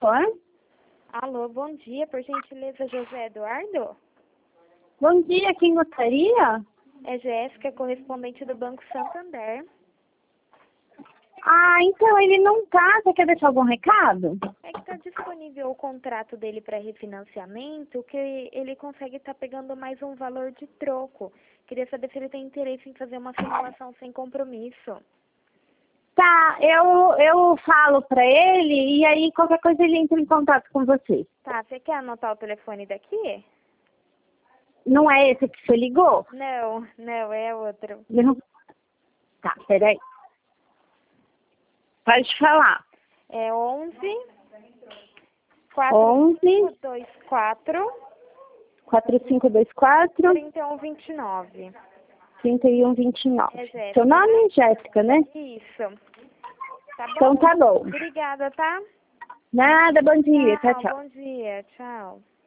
Oi? Alô, bom dia, por gentileza, José Eduardo? Bom dia, quem gostaria? É Jéssica, correspondente do Banco Santander. Ah, então ele não tá. Você quer deixar algum recado? É que está disponível o contrato dele para refinanciamento, que ele consegue estar pegando mais um valor de troco. Queria saber se ele tem interesse em fazer uma simulação sem compromisso. Tá, eu falo pra ele e aí qualquer coisa ele entra em contato com você. Tá, você quer anotar o telefone daqui? Não é esse que você ligou? Não, é outro. Não. Tá, peraí. Pode falar. É 11 11 4524 4524 3129. 3129. É Jéssica. Seu nome é Jéssica, né? Isso. Tá bom? Então tá bom. Obrigada, tá? Nada, bom dia. Tchau, tchau. Bom dia. Tchau.